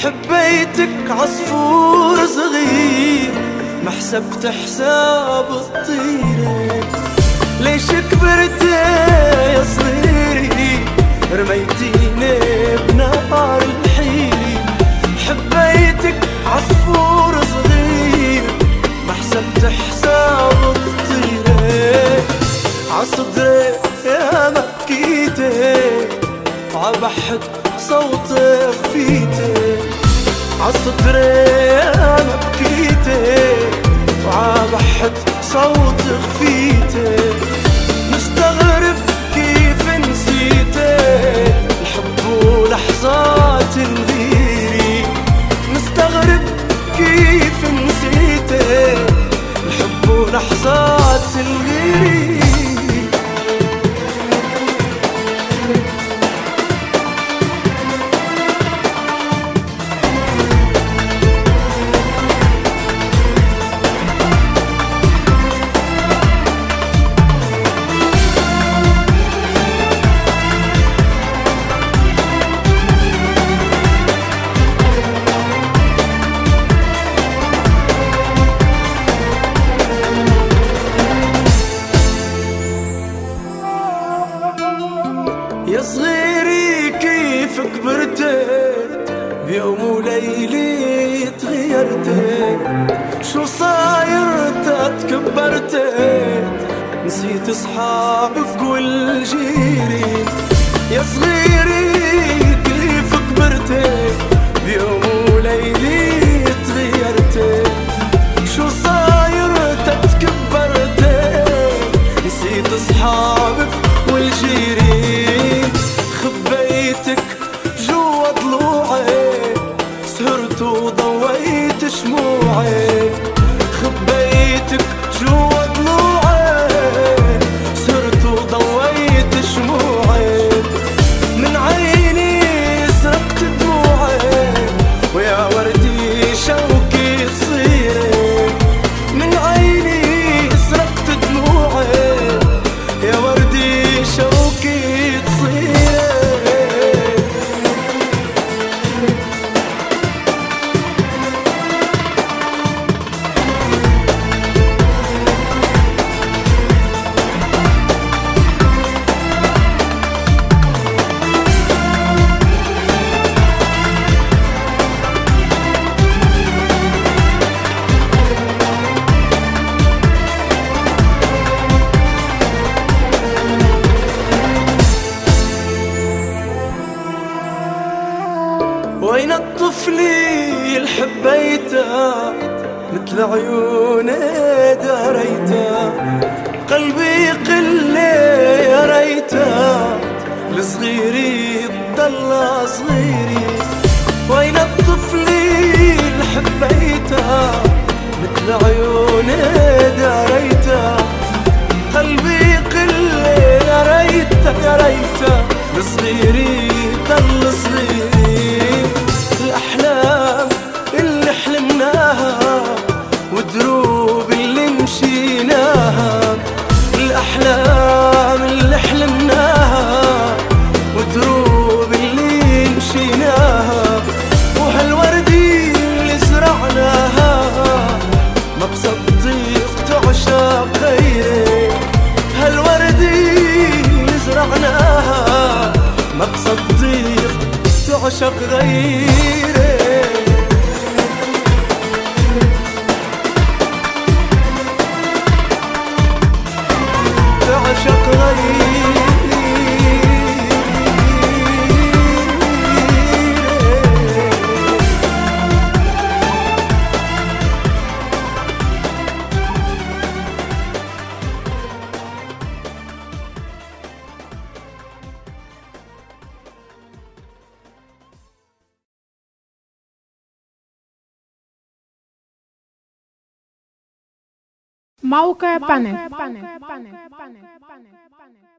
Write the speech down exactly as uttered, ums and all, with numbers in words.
حبيتك عصفور صغير ما حسبت حساب الطيرة. ليش كبرت يا صغيري رميتيني بنار الحيرة. حبيتك عصفور صغير ما حسبت حساب الطيرة. عصدري يا مبكيتي عبحت صوتي خفيتي. عصدري يا مبكيتي وعبحت صوتي خفيتي. مستغرب كيف نسيتي الحب ولحظات الغيري. مستغرب كيف نسيتي الحب ولحظات الغيري. يا صغيري كيف كبرتت بيوم وليلة تغيرتت. شو صاير تكبرتت نسيت اصحابك والجيري. يا صغيري كيف كبرتت بيوم وليلة تغيرتت. شو صاير تكبرتت نسيت اصحابك والجيري. خبيتك جوا ضلوعي سهرت وضويت شموعي. خبيتك جوا ضلوعي سهرت وضويت شموعي. من عيني سرقت دموعي ويا وردي شوكي تصيري. من عيني سرقت دموعي يا وردي شوكي تصيري. وين الطفل اللي حبيته مثل عيوني داريته. قلبي يقل يا ريته لصغيري تضل صغيري. وين الطفل اللي حبيته مثل عيوني داريته. قلبي يقل يا ريته يا ريته لصغيري تضل صغيري. الأحلام اللي حلمناها ودروب اللي مشيناها. الأحلام اللي حلمناها ودروب اللي مشيناها. وهالوردي اللي زرعناها ما بصدق تعشق غيري. هالوردي اللي زرعناها ما بصدق تعشق غيري. تعشق غيري. موقع بانل.